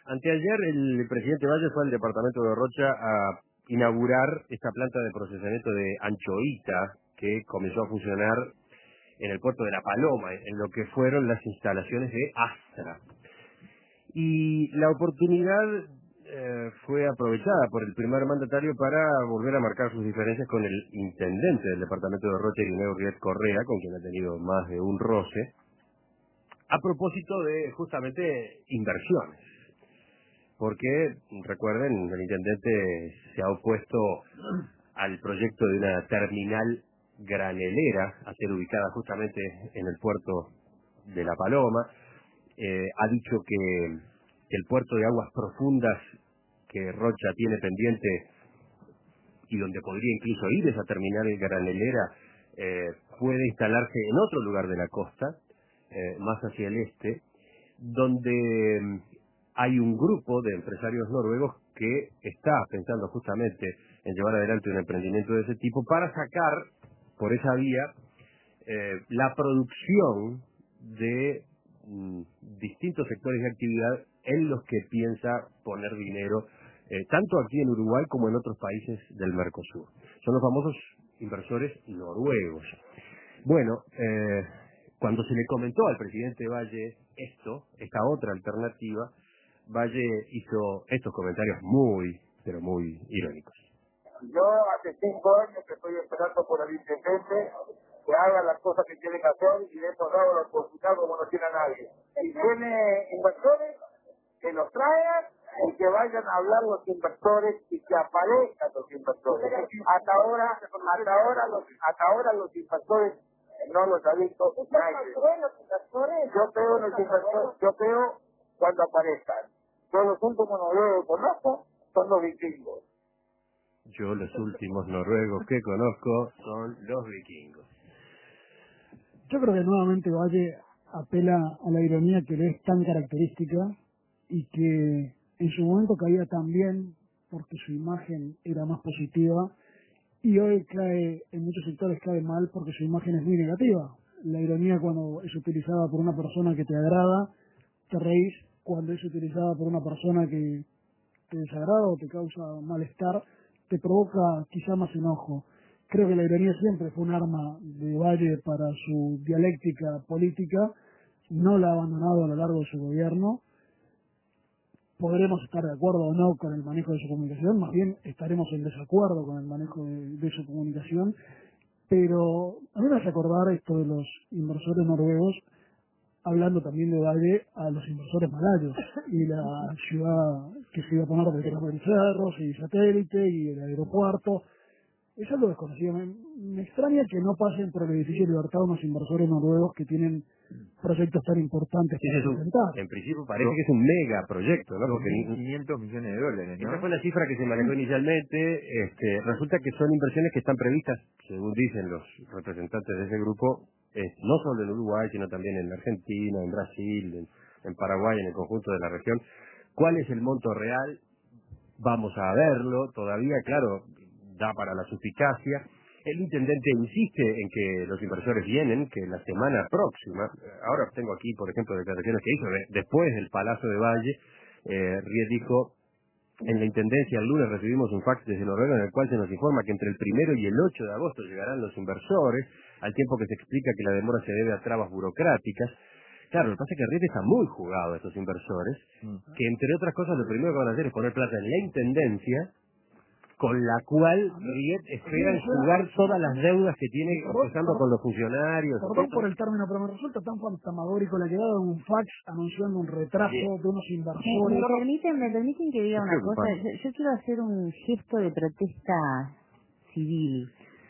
Anteayer el presidente Valle fue al departamento de Rocha a inaugurar esta planta de procesamiento de anchoita que comenzó a funcionar en el puerto de La Paloma, en lo que fueron las instalaciones de Astra. Y la oportunidad fue aprovechada por el primer mandatario para volver a marcar sus diferencias con el intendente del departamento de Rocha, Irineo Riet Correa, con quien ha tenido más de un roce, a propósito de justamente inversiones. Porque, recuerden, el intendente se ha opuesto al proyecto de una terminal granelera a ser ubicada justamente en el puerto de La Paloma. Ha dicho que el puerto de aguas profundas que Rocha tiene pendiente y donde podría incluso ir esa terminal granelera puede instalarse en otro lugar de la costa, más hacia el este, donde hay un grupo de empresarios noruegos que está pensando justamente en llevar adelante un emprendimiento de ese tipo para sacar por esa vía la producción de distintos sectores de actividad en los que piensa poner dinero, tanto aquí en Uruguay como en otros países del Mercosur. Son los famosos inversores noruegos. Bueno, cuando se le comentó al presidente Valle esta otra alternativa, Valle hizo estos comentarios muy, pero muy irónicos. Yo hace 5 años que estoy esperando por el intendente que haga las cosas que tiene que hacer y le hemos dado la oportunidad como no tiene a nadie. Si tiene inversores, que los traigan y que vayan a hablar los inversores y que aparezcan los inversores. Hasta ahora los inversores no los ha visto nadie. Yo creo en los inversores, yo creo cuando aparezcan. Yo los últimos noruegos que conozco son los vikingos. Yo los últimos noruegos que conozco son los vikingos. Yo creo que nuevamente Valle apela a la ironía que le es tan característica y que en su momento caía tan bien porque su imagen era más positiva y hoy cae, en muchos sectores cae mal porque su imagen es muy negativa. La ironía cuando es utilizada por una persona que te agrada, te reís; cuando es utilizada por una persona que te desagrada o te causa malestar, te provoca quizá más enojo. Creo que la ironía siempre fue un arma de Valle para su dialéctica política, no la ha abandonado a lo largo de su gobierno. Podremos estar de acuerdo o no con el manejo de su comunicación, más bien estaremos en desacuerdo con el manejo de su comunicación, pero a mí me hace acordar esto de los inversores noruegos, hablando también de Valle a los inversores malayos y la ciudad que se iba a poner detrás de cerros y satélite y el aeropuerto. Es algo desconocido. Me extraña que no pasen por el edificio Libertad unos inversores noruegos que tienen proyectos tan importantes para presentar. En principio parece que es un mega proyecto, ¿no? Porque 500 millones de dólares, ¿no? Esa fue la cifra que se manejó inicialmente. Resulta que son inversiones que están previstas, según dicen los representantes de ese grupo, no solo en Uruguay, sino también en Argentina, en Brasil, en Paraguay, en el conjunto de la región. ¿Cuál es el monto real? Vamos a verlo. Todavía, claro, da para la suspicacia. El intendente insiste en que los inversores vienen, que la semana próxima, ahora tengo aquí, por ejemplo, declaraciones que hizo después del Palacio de Valle, Riet dijo: en la intendencia el lunes recibimos un fax desde Noruega en el cual se nos informa que entre el 1 y el 8 de agosto llegarán los inversores, al tiempo que se explica que la demora se debe a trabas burocráticas. Claro, lo que pasa es que Riet está muy jugado a estos inversores, que entre otras cosas lo primero que van a hacer es poner plata en la intendencia, con la cual Riet espera jugar todas las deudas que tiene, empezando con los funcionarios. Perdón por el término, pero me resulta tan fantasmagórico la llegada de un fax anunciando un retraso de unos inversores. Me permiten que diga una cosa. Yo quiero hacer un gesto de protesta civil.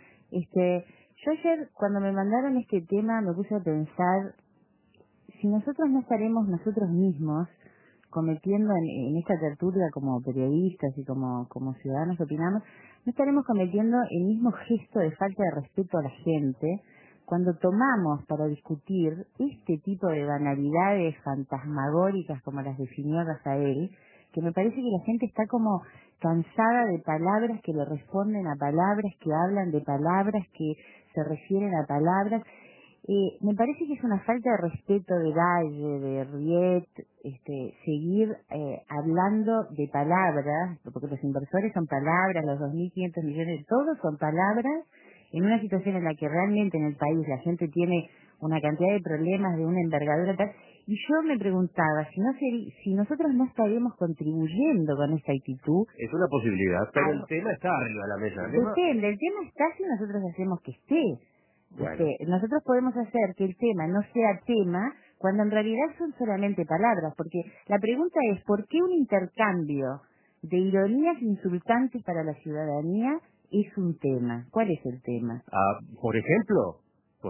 Yo ayer, cuando me mandaron este tema, me puse a pensar si nosotros no estaremos nosotros mismos cometiendo en esta tertulia como periodistas y como ciudadanos opinamos, no estaremos cometiendo el mismo gesto de falta de respeto a la gente cuando tomamos para discutir este tipo de banalidades fantasmagóricas como las definió Rafael, que me parece que la gente está como cansada de palabras que le responden a palabras, que hablan de palabras, que se refieren a palabras. Me parece que es una falta de respeto de Valle, de Riet, seguir hablando de palabras, porque los inversores son palabras, los 2.500 millones, todos son palabras, en una situación en la que realmente en el país la gente tiene una cantidad de problemas de una envergadura tal. Y yo me preguntaba si nosotros no estaríamos contribuyendo con esta actitud. Es una posibilidad, pero el tema está arriba de la mesa. Depende, el tema está si nosotros hacemos que esté. Bueno. Nosotros podemos hacer que el tema no sea tema cuando en realidad son solamente palabras, porque la pregunta es, ¿por qué un intercambio de ironías insultantes para la ciudadanía es un tema? ¿Cuál es el tema? Por ejemplo,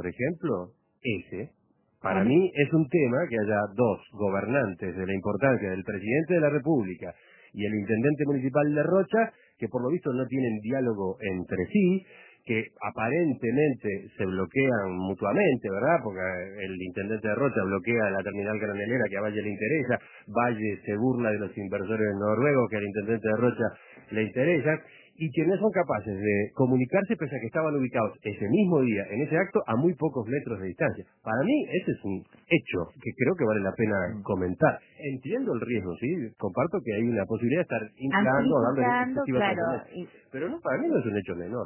para mí es un tema que haya dos gobernantes de la importancia del presidente de la República y el intendente municipal de Rocha, que por lo visto no tienen diálogo entre sí, que aparentemente se bloquean mutuamente, ¿verdad? Porque el intendente de Rocha bloquea la terminal granelera que a Valle le interesa, Valle se burla de los inversores noruegos que al intendente de Rocha le interesa, y que no son capaces de comunicarse pese a que estaban ubicados ese mismo día, en ese acto, a muy pocos metros de distancia. Para mí ese es un hecho que creo que vale la pena comentar. Entiendo el riesgo, ¿sí? Comparto que hay una posibilidad de estar inflando, dando excesiva trascendencia. Pero no, para mí no es un hecho menor.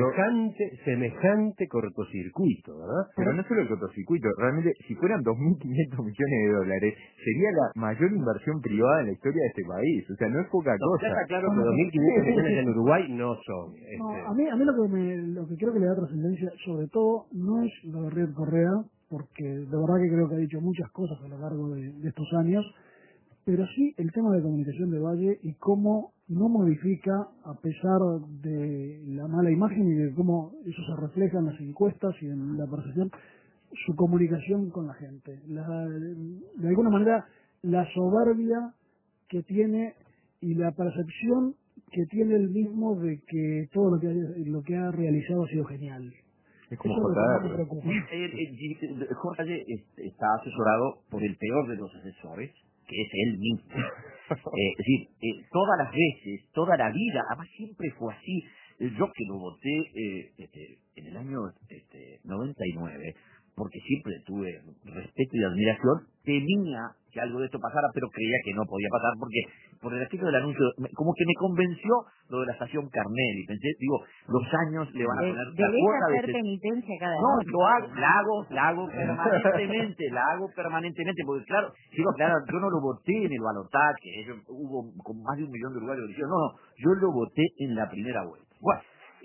Semejante cortocircuito, ¿verdad? Pero no solo el cortocircuito, realmente, si fueran 2.500 millones de dólares, sería la mayor inversión privada en la historia de este país. O sea, no es poca cosa. Ya está claro que 2.500 millones en Uruguay no son. No, a mí lo que creo que le da trascendencia, sobre todo, no es lo de Riet Correa, porque de verdad que creo que ha dicho muchas cosas a lo largo de estos años, pero sí el tema de comunicación de Valle y cómo no modifica, a pesar de la mala imagen y de cómo eso se refleja en las encuestas y en la percepción, su comunicación con la gente. De alguna manera, la soberbia que tiene y la percepción que tiene él mismo de que todo lo que ha realizado ha sido genial. Es como Eso es lo que más me JR. preocupa. Jorge está asesorado por el peor de los asesores, que es él mismo. Es decir, todas las veces, toda la vida, además siempre fue así. Yo que lo voté en el año 99, porque siempre tuve respeto y admiración, temía que algo de esto pasara, pero creía que no podía pasar, porque por el efecto del anuncio, como que me convenció lo de la estación Carnel, y pensé, los años le van a poner la cuota de... hacer penitencia cada No, noche. la hago permanentemente, porque claro, yo no lo voté en el balotaje, hubo con más de 1 millón de uruguayos que dijeron, no, yo lo voté en la primera vuelta. Bueno,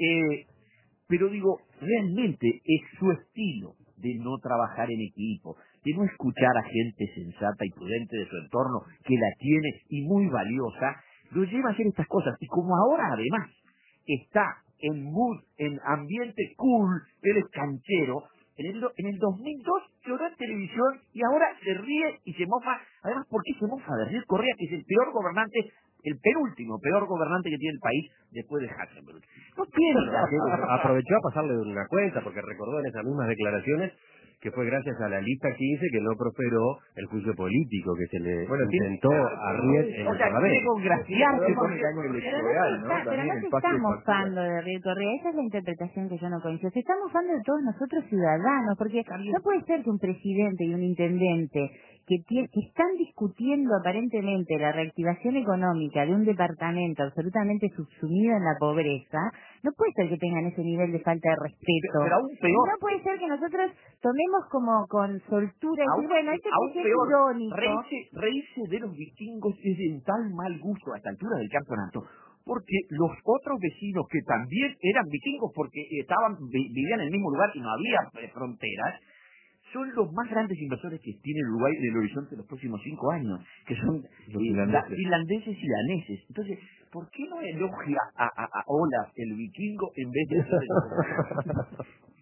pero digo, realmente es su estilo de no trabajar en equipo, de no escuchar a gente sensata y prudente de su entorno, que la tiene y muy valiosa, lo lleva a hacer estas cosas. Y como ahora además está en mood, en ambiente cool, él es canchero, en el 2002 lloró en televisión y ahora se ríe y se mofa. Además, ¿por qué se mofa de Riet Correa, que es el peor gobernante, el penúltimo peor gobernante que tiene el país después de Hackenberg? No piensa. Aprovechó a pasarle una cuenta, porque recordó en esas mismas declaraciones que fue gracias a la lista 15 que no prosperó el juicio político que se le intentó a Riet en el Parlamento. Quiere congraciarse con el año electoral, ¿no? Pero no se está mofando de Riet Correa, esa es la interpretación que yo no coincido. Se está mofando de todos nosotros ciudadanos, porque no puede ser que un presidente y un intendente que están discutiendo aparentemente la reactivación económica de un departamento absolutamente subsumido en la pobreza, no puede ser que tengan ese nivel de falta de respeto. Pero aún peor. No puede ser que nosotros tomemos como con soltura y decir, bueno, este aún es peor, irónico. reírse de los vikingos es de tal mal gusto a esta altura del campeonato, porque los otros vecinos que también eran vikingos porque vivían en el mismo lugar y no había fronteras, son los más grandes inversores que tiene Uruguay en el horizonte de los próximos 5 años, que son finlandeses y daneses. Entonces, ¿por qué no elogia a Olaf, el vikingo, en vez de...